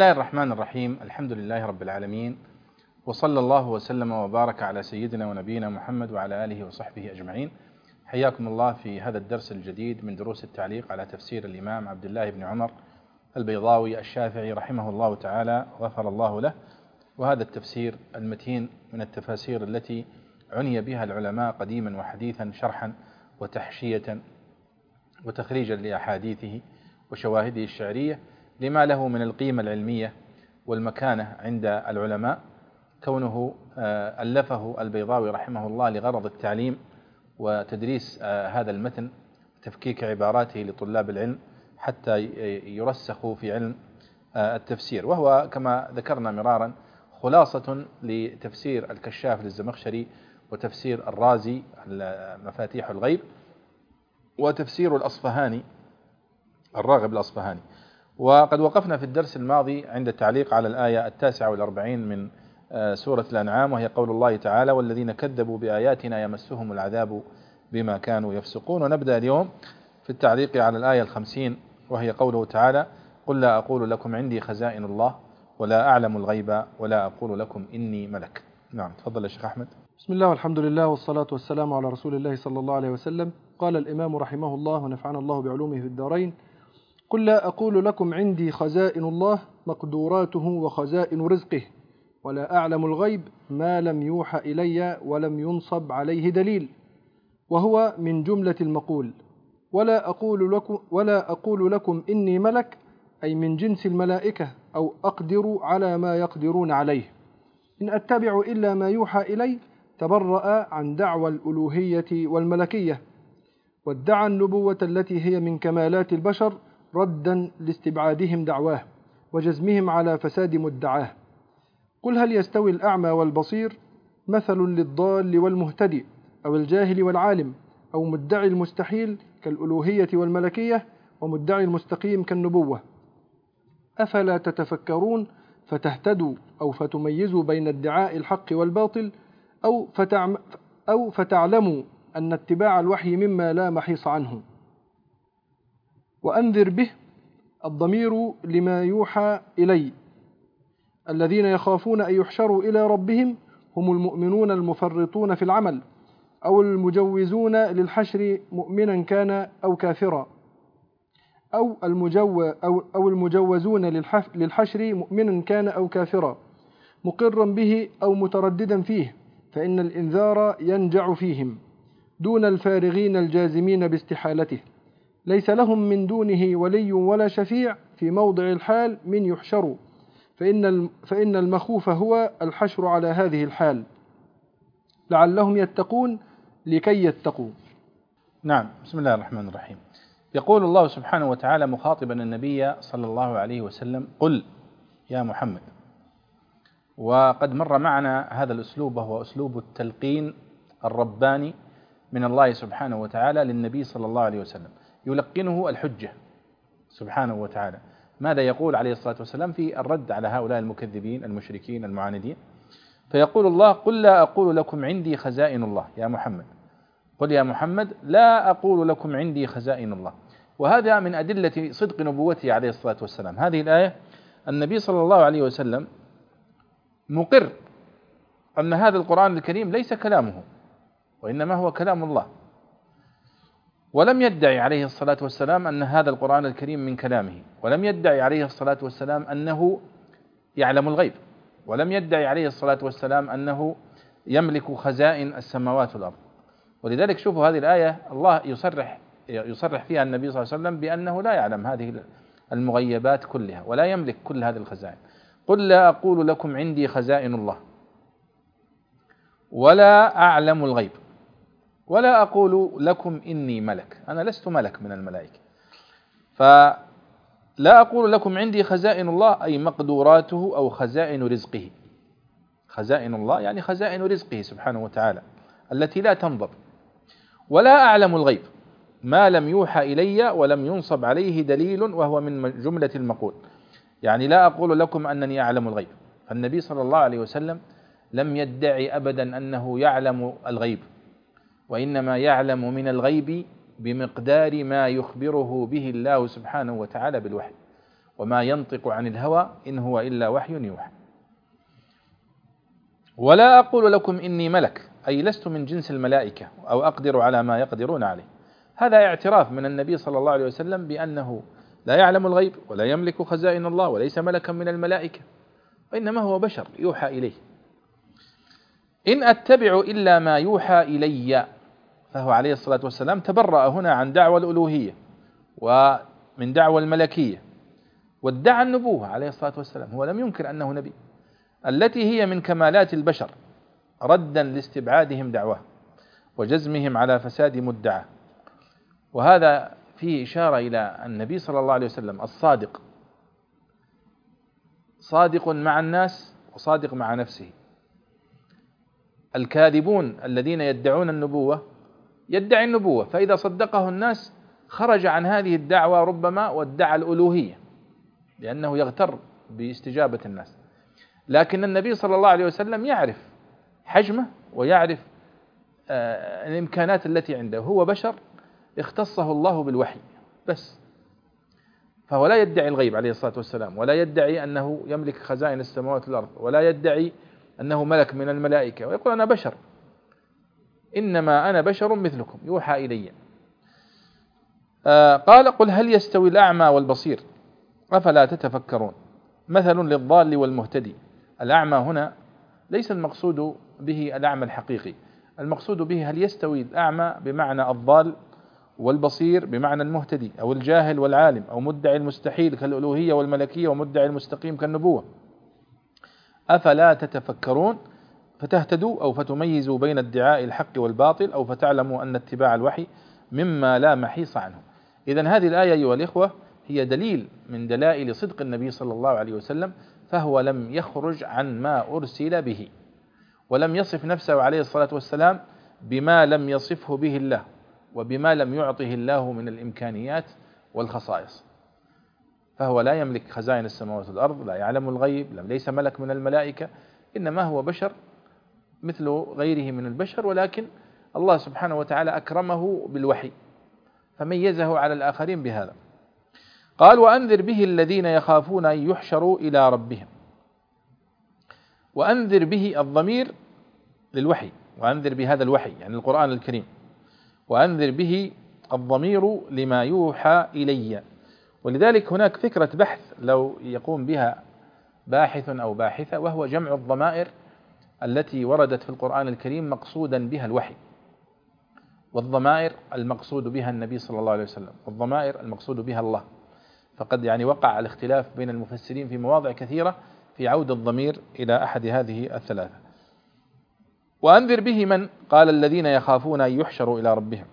الله الرحمن الرحيم. الحمد لله رب العالمين، وصلى الله وسلم وبارك على سيدنا ونبينا محمد وعلى آله وصحبه أجمعين. حياكم الله في هذا الدرس الجديد من دروس التعليق على تفسير الإمام عبد الله بن عمر البيضاوي الشافعي رحمه الله تعالى غفر الله له. وهذا التفسير المتين من التفاسير التي عني بها العلماء قديما وحديثا شرحا وتحشية وتخريجا لأحاديثه وشواهده الشعرية، لما له من القيمة العلمية والمكانة عند العلماء، كونه ألفه البيضاوي رحمه الله لغرض التعليم وتدريس هذا المتن، تفكيك عباراته لطلاب العلم حتى يرسخوا في علم التفسير. وهو كما ذكرنا مرارا خلاصة لتفسير الكشاف للزمخشري، وتفسير الرازي مفاتيح الغيب، وتفسير الأصفهاني الراغب الأصفهاني. وقد وقفنا في الدرس الماضي عند التعليق على الآية 49 من سورة الأنعام، وهي قول الله تعالى: والذين كذبوا بآياتنا يمسهم العذاب بما كانوا يفسقون. ونبدأ اليوم في التعليق على الآية 50، وهي قوله تعالى: قل لا أقول لكم عندي خزائن الله ولا أعلم الغيب ولا أقول لكم إني ملك. نعم، تفضل يا شيخ أحمد. بسم الله والحمد لله والصلاة والسلام على رسول الله صلى الله عليه وسلم. قال الإمام رحمه الله ونفعنا الله بعلومه في الدارين: قل لا أقول لكم عندي خزائن الله مقدوراته وخزائن رزقه ولا أعلم الغيب ما لم يوحى إلي ولم ينصب عليه دليل، وهو من جملة المقول. ولا أقول لكم إني ملك، أي من جنس الملائكة، أو أقدر على ما يقدرون عليه، إن أتبع إلا ما يوحى إلي. تبرأ عن دعوى الألوهية والملكية، وادعى النبوة التي هي من كمالات البشر، ردا لاستبعادهم دعواه وجزمهم على فساد مدعاه. قل هل يستوي الأعمى والبصير؟ مثل للضال والمهتدي، أو الجاهل والعالم، أو مدعي المستحيل كالألوهية والملكية، ومدعي المستقيم كالنبوة. أفلا تتفكرون فتهتدوا أو فتميزوا بين ادعاء الحق والباطل، أو فتعلموا أن اتباع الوحي مما لا محيص عنه. وأنذر به الضمير لما يوحى إلي. الذين يخافون أن يحشروا إلى ربهم هم المؤمنون المفرطون في العمل، أو المجوزون للحشر مؤمنا كان أو كافرا، أو المجوزون للحشر مؤمنا كان أو كافرا، مقرا به أو مترددا فيه، فإن الإنذار ينجع فيهم، دون الفارغين الجازمين باستحالته. ليس لهم من دونه ولي ولا شفيع في موضع الحال من يحشروا، فإن المخوف هو الحشر على هذه الحال، لعلهم يتقون لكي يتقوا. نعم، بسم الله الرحمن الرحيم. يقول الله سبحانه وتعالى مخاطبا النبي صلى الله عليه وسلم: قل يا محمد. وقد مر معنا هذا الأسلوب، وهو أسلوب التلقين الرباني من الله سبحانه وتعالى للنبي صلى الله عليه وسلم، يلقنه الحجة سبحانه وتعالى. ماذا يقول عليه الصلاة والسلام في الرد على هؤلاء المكذبين المشركين المعاندين؟ فيقول الله: قل لا أقول لكم عندي خزائن الله. يا محمد، قل يا محمد لا أقول لكم عندي خزائن الله. وهذا من أدلة صدق نبوته عليه الصلاة والسلام. هذه الآية النبي صلى الله عليه وسلم مقر أن هذا القرآن الكريم ليس كلامه، وإنما هو كلام الله، ولم يدعي عليه الصلاة والسلام أن هذا القرآن الكريم من كلامه، ولم يدعي عليه الصلاة والسلام أنه يعلم الغيب، ولم يدعي عليه الصلاة والسلام أنه يملك خزائن السماوات والأرض. ولذلك شوفوا هذه الآية الله يصرح فيها النبي صلى الله عليه وسلم بأنه لا يعلم هذه المغيبات كلها ولا يملك كل هذه الخزائن. قل لا أقول لكم عندي خزائن الله ولا أعلم الغيب ولا أقول لكم إني ملك. أنا لست ملك من الملائكة. فلا أقول لكم عندي خزائن الله، أي مقدوراته أو خزائن رزقه. خزائن الله يعني خزائن رزقه سبحانه وتعالى التي لا تنضب. ولا أعلم الغيب ما لم يوحى إلي ولم ينصب عليه دليل، وهو من جملة المقول. يعني لا أقول لكم أنني أعلم الغيب، فالنبي صلى الله عليه وسلم لم يدعي أبدا أنه يعلم الغيب، وإنما يعلم من الغيب بمقدار ما يخبره به الله سبحانه وتعالى بالوحي. وما ينطق عن الهوى إن هو إلا وحي يوحى. ولا أقول لكم إني ملك، أي لست من جنس الملائكة أو أقدر على ما يقدرون عليه. هذا اعتراف من النبي صلى الله عليه وسلم بأنه لا يعلم الغيب ولا يملك خزائن الله وليس ملكا من الملائكة، وإنما هو بشر يوحى إليه. إن أتبع إلا ما يوحى إلي، فهو عليه الصلاة والسلام تبرأ هنا عن دعوى الألوهية ومن دعوى الملكية، وادعى النبوة عليه الصلاة والسلام، هو لم ينكر أنه نبي، التي هي من كمالات البشر، ردا لاستبعادهم دعواه وجزمهم على فساد مدعاه. وهذا فيه إشارة إلى النبي صلى الله عليه وسلم الصادق، صادق مع الناس وصادق مع نفسه. الكاذبون الذين يدعون النبوة يدعي النبوة، فإذا صدقه الناس خرج عن هذه الدعوة ربما وادعى الألوهية لأنه يغتر باستجابة الناس. لكن النبي صلى الله عليه وسلم يعرف حجمه ويعرف الإمكانات التي عنده، هو بشر اختصه الله بالوحي بس، فهو لا يدعي الغيب عليه الصلاة والسلام، ولا يدعي أنه يملك خزائن السماوات والأرض، ولا يدعي أنه ملك من الملائكة، ويقول أنا بشر، إنما أنا بشر مثلكم يوحى إلي. قال قل هل يستوي الأعمى والبصير أفلا تتفكرون مثل للضال والمهتدي. الأعمى هنا ليس المقصود به الأعمى الحقيقي، المقصود به هل يستوي الأعمى بمعنى الضال والبصير بمعنى المهتدي، أو الجاهل والعالم، أو مدعي المستحيل كالألوهية والملكية ومدعي المستقيم كالنبوة. أفلا تتفكرون، فتهتدوا أو فتميزوا بين ادعاء الحق والباطل، أو فتعلموا أن اتباع الوحي مما لا محيص عنه. إذن هذه الآية أيها الإخوة هي دليل من دلائل صدق النبي صلى الله عليه وسلم، فهو لم يخرج عن ما أرسل به، ولم يصف نفسه عليه الصلاة والسلام بما لم يصفه به الله، وبما لم يعطه الله من الإمكانيات والخصائص. فهو لا يملك خزائن السماوات والأرض، لا يعلم الغيب، ليس ملك من الملائكة، إنما هو بشر مثل غيره من البشر، ولكن الله سبحانه وتعالى أكرمه بالوحي فميزه على الآخرين بهذا. قال وأنذر به الذين يخافون أن يحشروا إلى ربهم. وأنذر به الضمير للوحي، وأنذر بهذا الوحي يعني القرآن الكريم، وأنذر به الضمير لما يوحى إلي. ولذلك هناك فكرة بحث لو يقوم بها باحث أو باحثة، وهو جمع الضمائر التي وردت في القرآن الكريم مقصودا بها الوحي، والضمائر المقصود بها النبي صلى الله عليه وسلم، والضمائر المقصود بها الله. فقد يعني وقع الاختلاف بين المفسرين في مواضع كثيرة في عود الضمير إلى أحد هذه الثلاثة. وأنذر به من قال الذين يخافون أن يحشروا إلى ربهم.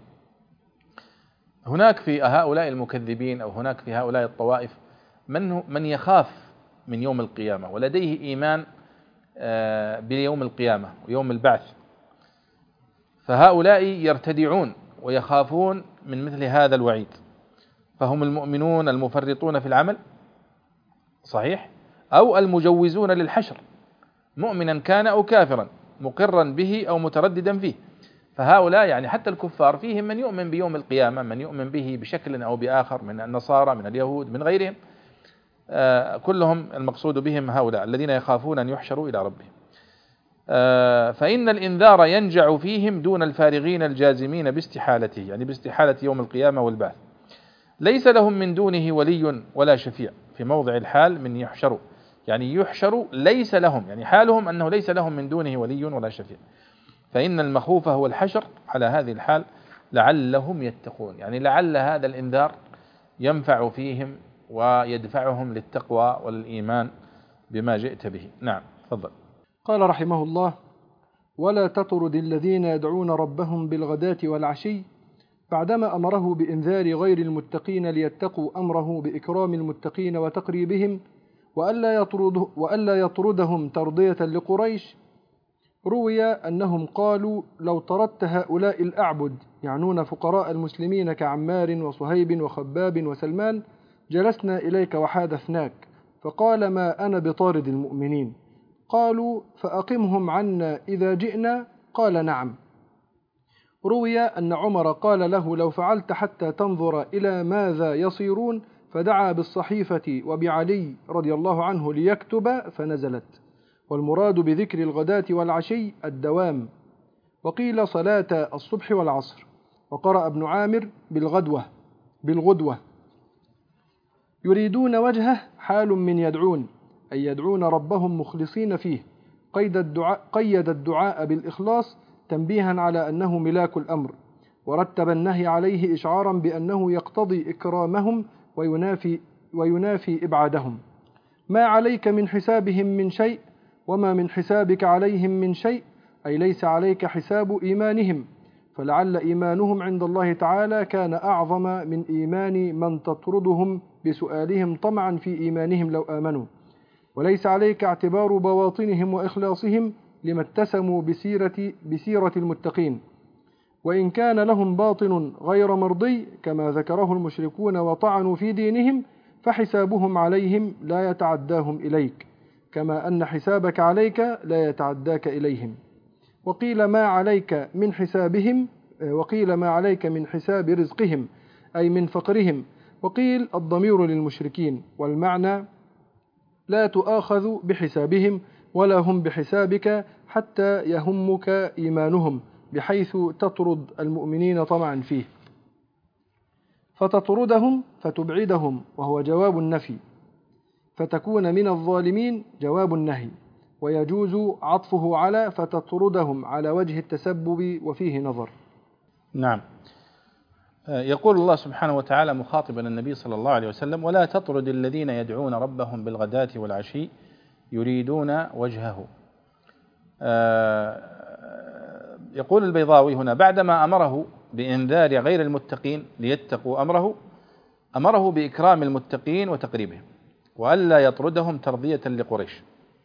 هناك في هؤلاء المكذبين أو هناك في هؤلاء الطوائف من يخاف من يوم القيامة ولديه إيمان بيوم القيامة ويوم البعث، فهؤلاء يرتدعون ويخافون من مثل هذا الوعيد، فهم المؤمنون المفرطون في العمل صحيح، أو المجوزون للحشر مؤمنا كان أو كافرا، مقرا به أو مترددا فيه. فهؤلاء يعني حتى الكفار فيهم من يؤمن بيوم القيامة، من يؤمن به بشكل أو بآخر من النصارى من اليهود من غيرهم، كلهم المقصود بهم هؤلاء الذين يخافون أن يحشروا إلى ربهم. فإن الإنذار ينجع فيهم دون الفارغين الجازمين باستحالته، يعني باستحالة يوم القيامة والبعث. ليس لهم من دونه ولي ولا شفيع، في موضع الحال من يحشروا، يعني يحشروا ليس لهم، يعني حالهم أنه ليس لهم من دونه ولي ولا شفيع. فإن المخوف هو الحشر على هذه الحال لعلهم يتقون، يعني لعل هذا الإنذار ينفع فيهم ويدفعهم للتقوى والإيمان بما جئت به. نعم تفضل. قال رحمه الله ولا تطرد الذين يدعون ربهم بالغداة والعشي، بعدما أمره بإنذار غير المتقين ليتقوا أمره بإكرام المتقين وتقريبهم، وألا يطردهم ترضية لقريش. روي أنهم قالوا لو طردت هؤلاء الأعبد، يعنون فقراء المسلمين كعمار وصهيب وخباب وسلمان، جلسنا إليك وحادثناك. فقال ما أنا بطارد المؤمنين. قالوا فأقمهم عنا إذا جئنا. قال نعم. روي أن عمر قال له لو فعلت حتى تنظر إلى ماذا يصيرون فدعا بالصحيفة وبعلي رضي الله عنه ليكتب فنزلت. والمراد بذكر الغداة والعشي الدوام. وقيل صلاة الصبح والعصر. وقرأ ابن عامر بالغدوة يريدون وجهه حال من يدعون، أي يدعون ربهم مخلصين فيه. قيد الدعاء بالإخلاص تنبيها على أنه ملاك الأمر، ورتب النهي عليه إشعارا بأنه يقتضي إكرامهم وينافي إبعادهم. ما عليك من حسابهم من شيء وما من حسابك عليهم من شيء، أي ليس عليك حساب إيمانهم، فلعل إيمانهم عند الله تعالى كان أعظم من إيمان من تطردهم بسؤالهم طمعا في إيمانهم لو آمنوا. وليس عليك اعتبار بواطنهم وإخلاصهم لما اتسموا بسيرة المتقين، وإن كان لهم باطن غير مرضي كما ذكره المشركون وطعنوا في دينهم، فحسابهم عليهم لا يتعداهم إليك، كما أن حسابك عليك لا يتعداك إليهم. وقيل ما عليك من حساب رزقهم، أي من فقرهم. وقيل الضمير للمشركين، والمعنى لا تؤاخذ بحسابهم ولا هم بحسابك حتى يهمك إيمانهم، بحيث تطرد المؤمنين طمعا فيه. فتطردهم فتبعدهم وهو جواب النفي، فتكون من الظالمين جواب النهي، ويجوز عطفه على فتطردهم على وجه التسبب، وفيه نظر. نعم. يقول الله سبحانه وتعالى مخاطبا النبي صلى الله عليه وسلم: ولا تطرد الذين يدعون ربهم بالغداة والعشي يريدون وجهه. يقول البيضاوي هنا بعدما أمره بإنذار غير المتقين ليتقوا أمره بإكرام المتقين وتقريبهم، وألا يطردهم ترضية لقريش.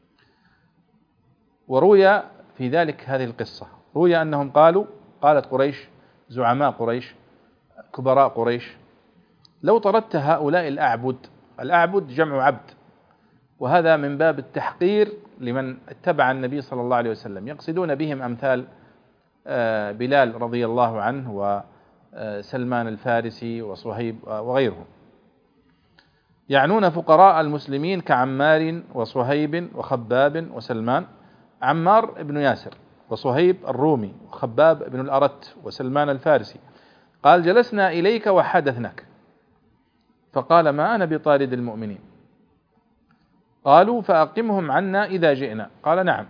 وروي في ذلك هذه القصة، روي أنهم قالت قريش، زعماء قريش، كبراء قريش: لو طردت هؤلاء الأعبد جمع عبد، وهذا من باب التحقير لمن اتبع النبي صلى الله عليه وسلم، يقصدون بهم أمثال بلال رضي الله عنه وسلمان الفارسي وصهيب وغيرهم، يعنون فقراء المسلمين كعمار وصهيب وخباب وسلمان. عمار بن ياسر وصهيب الرومي وخباب بن الأرت وسلمان الفارسي. قال: جلسنا إليك وحدثناك، فقال: ما أنا بطارد المؤمنين. قالوا: فأقمهم عنا إذا جئنا. قال: نعم.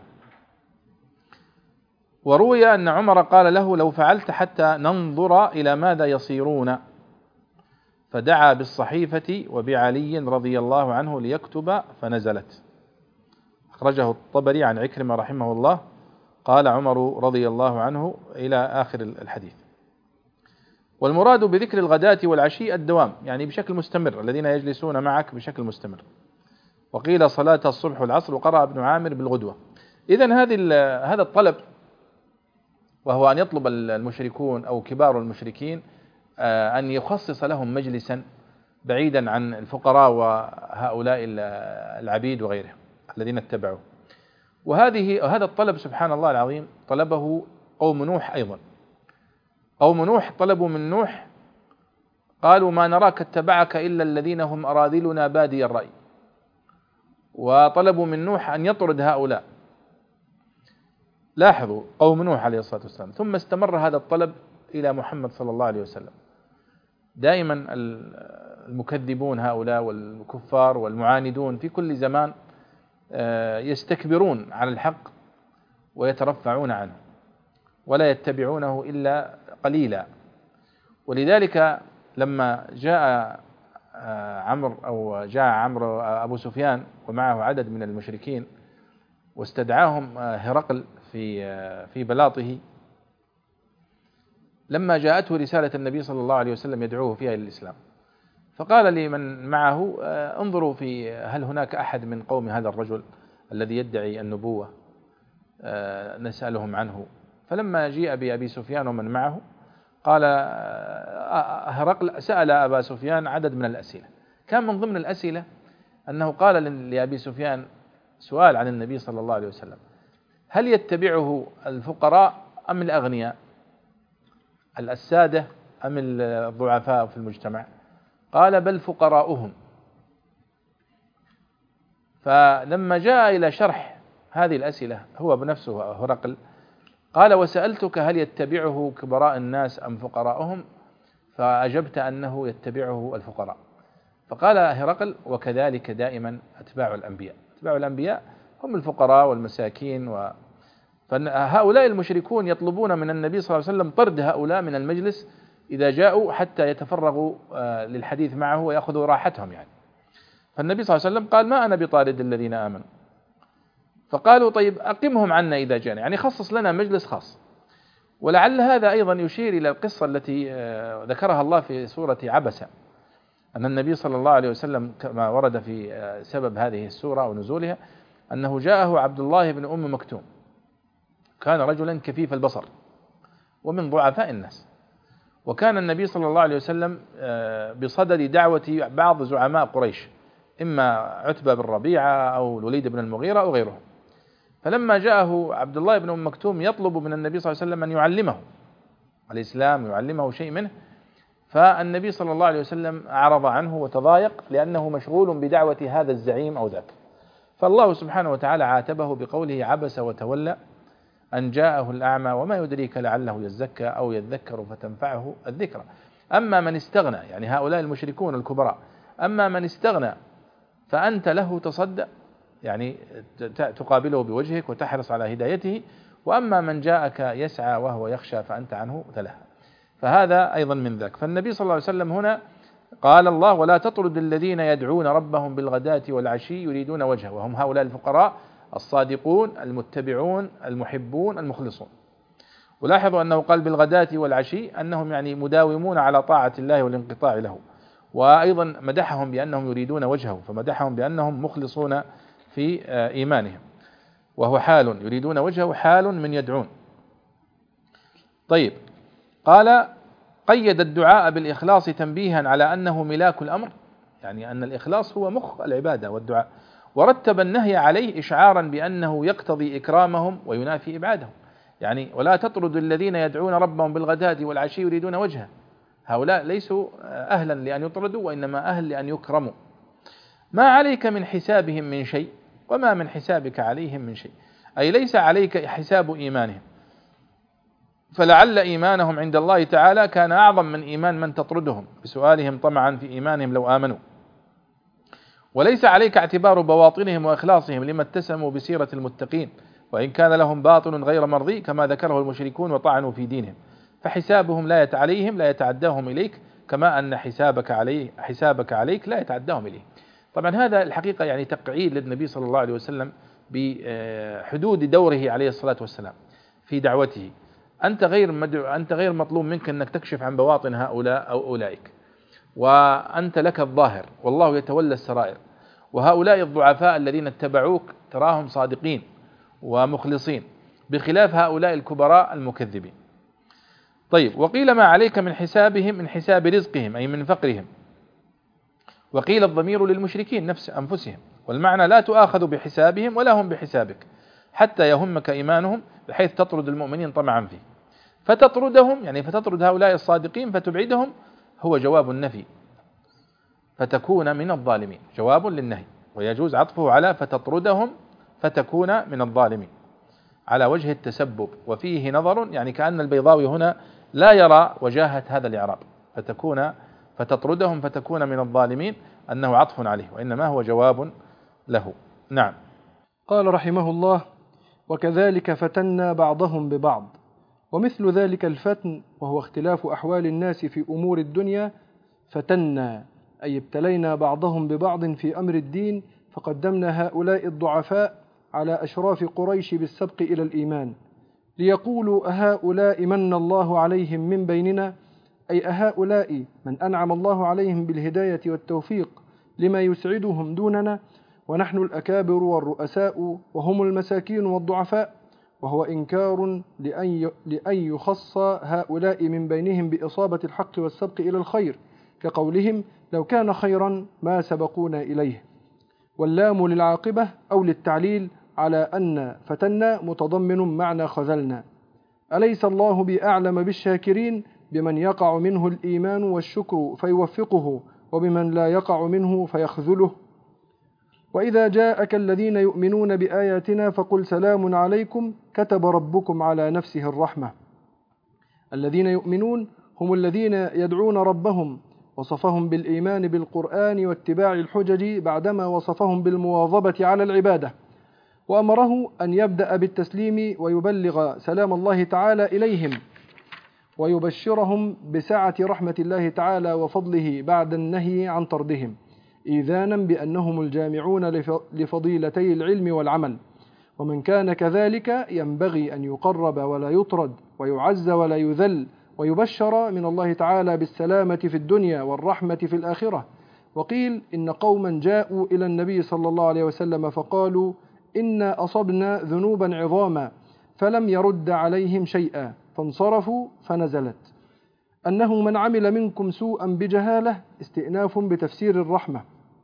وروي أن عمر قال له: لو فعلت حتى ننظر إلى ماذا يصيرون. فدعا بالصحيفة وبعلي رضي الله عنه ليكتب فنزلت. أخرجه الطبري عن عكرمة رحمه الله. قال عمر رضي الله عنه إلى آخر الحديث. والمراد بذكر الغداة والعشي الدوام، يعني بشكل مستمر، الذين يجلسون معك بشكل مستمر. وقيل صلاة الصبح والعصر. وقرأ ابن عامر بالغدوة. إذن هذا الطلب، وهو أن يطلب المشركون أو كبار المشركين أن يخصص لهم مجلسا بعيدا عن الفقراء وهؤلاء العبيد وغيرهم الذين اتبعوه. وهذا الطلب سبحان الله العظيم طلبه قوم نوح أيضا. قوم نوح طلبوا من نوح، قالوا: ما نراك اتبعك إلا الذين هم أراذلنا بادي الرأي. وطلبوا من نوح أن يطرد هؤلاء. لاحظوا قوم نوح عليه الصلاة والسلام. ثم استمر هذا الطلب إلى محمد صلى الله عليه وسلم. دائما المكذبون هؤلاء والكفار والمعاندون في كل زمان يستكبرون على الحق ويترفعون عنه ولا يتبعونه إلا قليلا. ولذلك لما جاء عمرو أبو سفيان ومعه عدد من المشركين واستدعاهم هرقل في بلاطه، لما جاءته رسالة النبي صلى الله عليه وسلم يدعوه فيها إلى الإسلام، فقال لمن معه: انظروا هل هناك أحد من قوم هذا الرجل الذي يدعي النبوة نسألهم عنه. فلما جيء بأبي سفيان ومن معه، قال هرقل سأل أبا سفيان عدد من الأسئلة. كان من ضمن الأسئلة أنه قال لأبي سفيان سؤال عن النبي صلى الله عليه وسلم: هل يتبعه الفقراء أم الأغنياء، السادة أم الضعفاء في المجتمع؟ قال بل فقراؤهم. فلما جاء إلى شرح هذه الأسئلة هو بنفسه هرقل قال وسألتك هل يتبعه كبراء الناس أم فقراؤهم، فأجبت أنه يتبعه الفقراء. فقال هرقل وكذلك دائما أتباع الأنبياء، أتباع الأنبياء هم الفقراء والمساكين فهؤلاء المشركون يطلبون من النبي صلى الله عليه وسلم طرد هؤلاء من المجلس إذا جاءوا حتى يتفرغوا للحديث معه ويأخذوا راحتهم يعني. فالنبي صلى الله عليه وسلم قال ما أنا بطارد الذين آمنوا. فقالوا طيب أقمهم عنا إذا جاءنا، يعني خصص لنا مجلس خاص. ولعل هذا أيضا يشير إلى القصة التي ذكرها الله في سورة عبسة، أن النبي صلى الله عليه وسلم كما ورد في سبب هذه السورة ونزولها أنه جاءه عبد الله بن أم مكتوم، كان رجلا كفيف البصر ومن ضعفاء الناس، وكان النبي صلى الله عليه وسلم بصدد دعوة بعض زعماء قريش، إما عتبة بن ربيعة أو الوليد بن المغيرة أو غيرهم. فلما جاءه عبد الله بن أم مكتوم يطلب من النبي صلى الله عليه وسلم أن يعلمه الإسلام، يعلمه شيء منه، فالنبي صلى الله عليه وسلم أعرض عنه وتضايق لأنه مشغول بدعوة هذا الزعيم أو ذاك. فالله سبحانه وتعالى عاتبه بقوله عبس وتولى أن جاءه الأعمى وما يدريك لعله يزكى أو يذكر فتنفعه الذكرى. أما من استغنى، يعني هؤلاء المشركون الكبراء، أما من استغنى فأنت له تصدى، يعني تقابله بوجهك وتحرص على هدايته، وأما من جاءك يسعى وهو يخشى فأنت عنه تلهى. فهذا أيضا من ذاك. فالنبي صلى الله عليه وسلم هنا قال الله ولا تطرد الذين يدعون ربهم بالغداة والعشي يريدون وجهه، وهم هؤلاء الفقراء الصادقون المتبعون المحبون المخلصون. ولاحظوا أنه قال بالغداة والعشي أنهم يعني مداومون على طاعة الله والانقطاع له، وأيضا مدحهم بأنهم يريدون وجهه، فمدحهم بأنهم مخلصون في إيمانهم، وهو حال يريدون وجهه حال من يدعون. طيب، قال قيد الدعاء بالإخلاص تنبيها على أنه ملاك الأمر، يعني أن الإخلاص هو مخ العبادة والدعاء، ورتب النهي عليه إشعارا بأنه يقتضي إكرامهم وينافي إبعادهم. يعني ولا تطرد الذين يدعون ربهم بالغداة والعشي يريدون وجهه، هؤلاء ليسوا أهلا لأن يطردوا، وإنما أهل لأن يكرموا. ما عليك من حسابهم من شيء وما من حسابك عليهم من شيء، أي ليس عليك حساب إيمانهم، فلعل إيمانهم عند الله تعالى كان أعظم من إيمان من تطردهم بسؤالهم طمعا في إيمانهم لو آمنوا. وليس عليك اعتبار بواطنهم وإخلاصهم لما اتسموا بسيرة المتقين، وإن كان لهم باطن غير مرضي كما ذكره المشركون وطعنوا في دينهم، فحسابهم عليهم لا يتعداهم إليك، كما أن حسابك عليك لا يتعداهم إليه. طبعا هذا الحقيقة يعني تقعيد للنبي صلى الله عليه وسلم بحدود دوره عليه الصلاة والسلام في دعوته. أنت غير مطلوب منك أنك تكشف عن بواطن هؤلاء أو أولئك، وأنت لك الظاهر والله يتولى السرائر. وهؤلاء الضعفاء الذين اتبعوك تراهم صادقين ومخلصين، بخلاف هؤلاء الكبراء المكذبين. طيب، وقيل ما عليك من حسابهم من حساب رزقهم أي من فقرهم، وقيل الضمير للمشركين نفس أنفسهم، والمعنى لا تؤاخذ بحسابهم ولا هم بحسابك حتى يهمك إيمانهم بحيث تطرد المؤمنين طمعا فيه. فتطردهم يعني فتطرد هؤلاء الصادقين فتبعدهم هو جواب النفي، فتكون من الظالمين، جواب للنهي، ويجوز عطفه على فتطردهم فتكون من الظالمين على وجه التسبب. وفيه نظر، يعني كأن البيضاوي هنا لا يرى وجاهة هذا الإعراب، فتطردهم فتكون من الظالمين أنه عطف عليه، وإنما هو جواب له. نعم. قال رحمه الله وكذلك فتنا بعضهم ببعض. ومثل ذلك الفتن وهو اختلاف أحوال الناس في أمور الدنيا فتنا أي ابتلينا بعضهم ببعض في أمر الدين، فقدمنا هؤلاء الضعفاء على أشراف قريش بالسبق إلى الإيمان، ليقولوا أهؤلاء من الله عليهم من بيننا، أي أهؤلاء من أنعم الله عليهم بالهداية والتوفيق لما يسعدهم دوننا، ونحن الأكابر والرؤساء وهم المساكين والضعفاء. وهو إنكار لأن يخص هؤلاء من بينهم بإصابة الحق والسبق إلى الخير، كقولهم لو كان خيرا ما سبقونا إليه. واللام للعاقبة أو للتعليل على أن فتنا متضمن معنى خذلنا. أليس الله بأعلم بالشاكرين بمن يقع منه الإيمان والشكر فيوفقه وبمن لا يقع منه فيخذله. وإذا جاءك الذين يؤمنون بآياتنا فقل سلام عليكم كتب ربكم على نفسه الرحمة. الذين يؤمنون هم الذين يدعون ربهم، وصفهم بالإيمان بالقرآن واتباع الحجج بعدما وصفهم بالمواظبة على العبادة، وأمره أن يبدأ بالتسليم ويبلغ سلام الله تعالى إليهم ويبشرهم بسعة رحمة الله تعالى وفضله بعد النهي عن طردهم، إيذانا بأنهم الجامعون لفضيلتي العلم والعمل. ومن كان كذلك ينبغي أن يقرب ولا يطرد، ويعز ولا يذل، ويبشر من الله تعالى بالسلامة في الدنيا والرحمة في الآخرة. وقيل إن قوما جاءوا إلى النبي صلى الله عليه وسلم فقالوا إنا أصبنا ذنوبا عظاما، فلم يرد عليهم شيئا فانصرفوا، فنزلت أنه من عمل منكم سوءا بجهالة استئناف بتفسير الرحمة.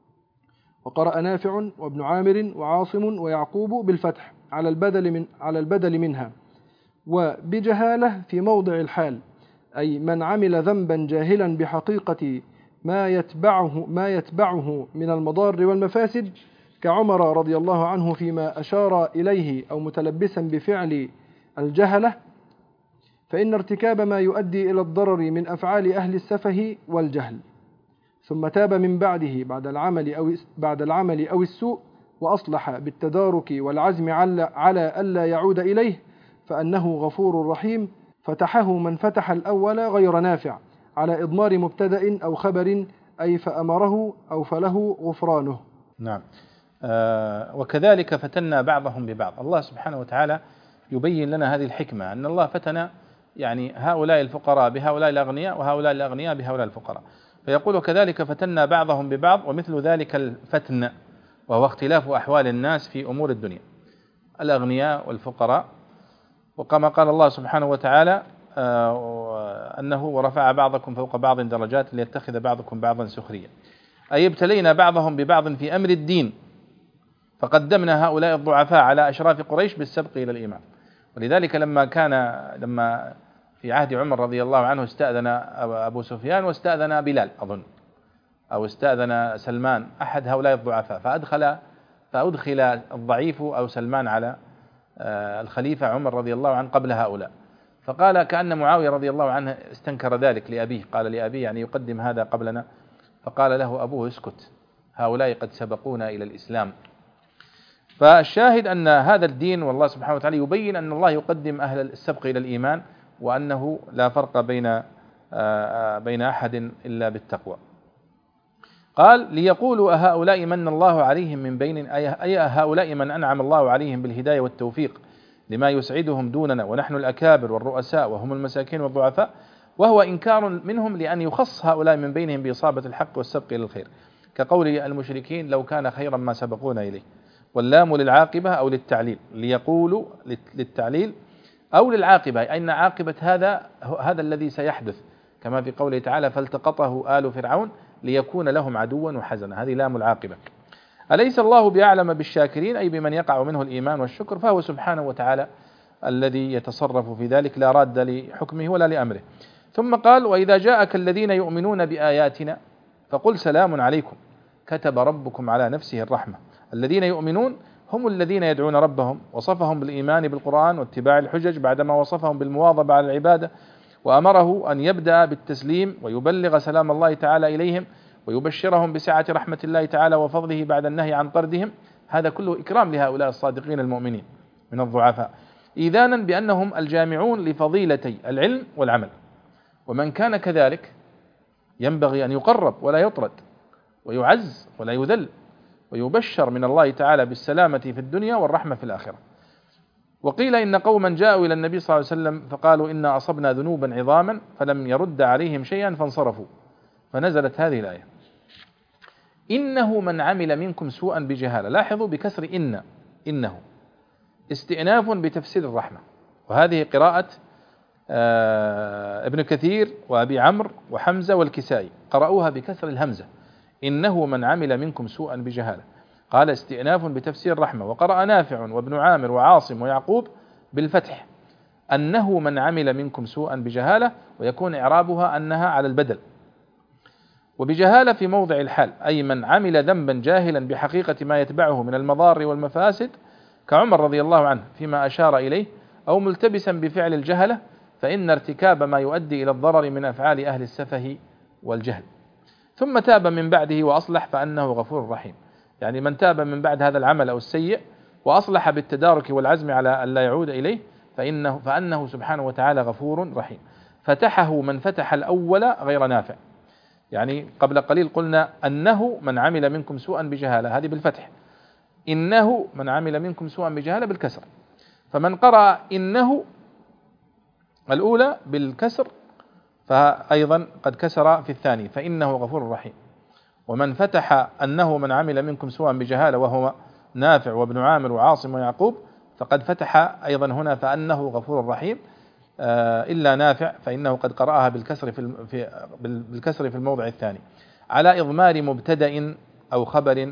وقرأ نافع وابن عامر وعاصم ويعقوب بالفتح على البدل منها، وبجهالة في موضع الحال، أي من عمل ذنبا جاهلا بحقيقة ما يتبعه من المضار والمفاسد، كعمر رضي الله عنه فيما أشار إليه، أو متلبسا بفعل الجهلة، فإن ارتكاب ما يؤدي إلى الضرر من أفعال أهل السفه والجهل، ثم تاب من بعده بعد العمل أو السوء، وأصلح بالتدارك والعزم على ألا يعود إليه، فأنه غفور رحيم، فتحه من فتح الأول غير نافع على إضمار مبتدأ أو خبر، أي فأمره أو فله غفرانه. نعم. وكذلك فتنا بعضهم ببعض. الله سبحانه وتعالى يبين لنا هذه الحكمة، أن الله فتن يعني هؤلاء الفقراء بهؤلاء الأغنياء، وهؤلاء الأغنياء بهؤلاء الفقراء، فيقول كذلك فتنا بعضهم ببعض، ومثل ذلك الفتن وهو اختلاف أحوال الناس في أمور الدنيا، الأغنياء والفقراء. وكما قال الله سبحانه وتعالى أنه ورفع بعضكم فوق بعض درجات ليتخذ بعضكم بعضا سخريا، أي ابتلينا بعضهم ببعض في أمر الدين، فقدمنا هؤلاء الضعفاء على أشراف قريش بالسبق إلى الإيمان. ولذلك لما في عهد عمر رضي الله عنه استأذن أبو سفيان واستأذن بلال أظن، أو استأذن سلمان، أحد هؤلاء الضعفاء، فأدخل الضعيف أو سلمان على الخليفة عمر رضي الله عنه قبل هؤلاء، فقال كأن معاوية رضي الله عنه استنكر ذلك لأبيه، قال لأبيه يعني يقدم هذا قبلنا، فقال له أبوه اسكت، هؤلاء قد سبقونا إلى الإسلام. فالشاهد أن هذا الدين والله سبحانه وتعالى يبين أن الله يقدم أهل السبق إلى الإيمان، وأنه لا فرق بين أحد إلا بالتقوى. قال ليقولوا أهؤلاء من الله عليهم من بين، أي هؤلاء من أنعم الله عليهم بالهداية والتوفيق لما يسعدهم دوننا، ونحن الأكابر والرؤساء وهم المساكين والضعفاء، وهو إنكار منهم لأن يخص هؤلاء من بينهم بإصابة الحق والسبق إلى الخير، كقول المشركين لو كان خيرا ما سبقونا إليه. واللام للعاقبة أو للتعليل، ليقولوا للتعليل أو للعاقبة، أي أن عاقبة هذا الذي سيحدث، كما في قوله تعالى فالتقطه آل فرعون ليكون لهم عدوا وحزنا، هذه لام العاقبة. أليس الله بأعلم بالشاكرين، أي بمن يقع منه الإيمان والشكر، فهو سبحانه وتعالى الذي يتصرف في ذلك، لا راد لحكمه ولا لأمره. ثم قال وإذا جاءك الذين يؤمنون بآياتنا فقل سلام عليكم كتب ربكم على نفسه الرحمة. الذين يؤمنون هم الذين يدعون ربهم، وصفهم بالإيمان بالقرآن واتباع الحجج بعدما وصفهم بالمواظبة على العبادة، وأمره أن يبدأ بالتسليم ويبلغ سلام الله تعالى إليهم ويبشرهم بسعة رحمة الله تعالى وفضله بعد النهي عن طردهم. هذا كله إكرام لهؤلاء الصادقين المؤمنين من الضعفاء، إيذانا بأنهم الجامعون لفضيلتي العلم والعمل. ومن كان كذلك ينبغي أن يقرب ولا يطرد، ويعز ولا يذل، ويبشر من الله تعالى بالسلامة في الدنيا والرحمة في الآخرة. وقيل إن قوما جاءوا إلى النبي صلى الله عليه وسلم فقالوا إنا أصبنا ذنوبا عظاما فلم يرد عليهم شيئا فانصرفوا، فنزلت هذه الآية إنه من عمل منكم سوءا بجهالة. لاحظوا بكسر إنه استئناف بتفسير الرحمة، وهذه قراءة ابن كثير وأبي عمرو وحمزة والكسائي، قرأوها بكسر الهمزة إنه من عمل منكم سوءا بجهالة، قال استئناف بتفسير الرحمة. وقرأ نافع وابن عامر وعاصم ويعقوب بالفتح أنه من عمل منكم سوءا بجهالة، ويكون إعرابها أنها على البدل. وبجهالة في موضع الحال، أي من عمل ذنبا جاهلا بحقيقة ما يتبعه من المضار والمفاسد كعمر رضي الله عنه فيما أشار إليه، أو ملتبسا بفعل الجهلة، فإن ارتكاب ما يؤدي إلى الضرر من أفعال أهل السفه والجهل، ثم تاب من بعده وأصلح فأنه غفور رحيم. يعني من تاب من بعد هذا العمل أو السيء وأصلح بالتدارك والعزم على أن لا يعود إليه فأنه سبحانه وتعالى غفور رحيم. فتحه من فتح الأول غير نافع. يعني قبل قليل قلنا أنه من عمل منكم سوءا بجهالة، هذه بالفتح، إنه من عمل منكم سوءا بجهالة بالكسر. فمن قرأ إنه الأولى بالكسر فأيضا قد كسر في الثاني، فإنه غفور رحيم. ومن فتح أنه من عمل منكم سوءا بجهالة وهو نافع وابن عامر وعاصم ويعقوب، فقد فتح أيضا هنا فأنه غفور رحيم، إلا نافع فإنه قد قرأها بالكسر في الموضع الثاني على إضمار مبتدأ أو خبر،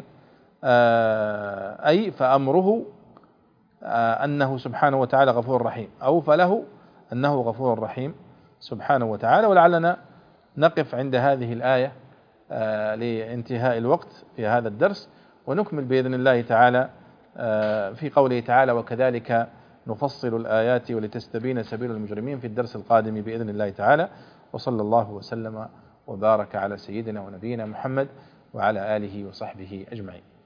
أي فأمره أنه سبحانه وتعالى غفور رحيم، أو فله أنه غفور رحيم سبحانه وتعالى. ولعلنا نقف عند هذه الآية لانتهاء الوقت في هذا الدرس، ونكمل بإذن الله تعالى في قوله تعالى: وكذلك نفصل الآيات ولتستبين سبيل المجرمين، في الدرس القادم بإذن الله تعالى. وصلى الله وسلم وبارك على سيدنا ونبينا محمد وعلى آله وصحبه أجمعين.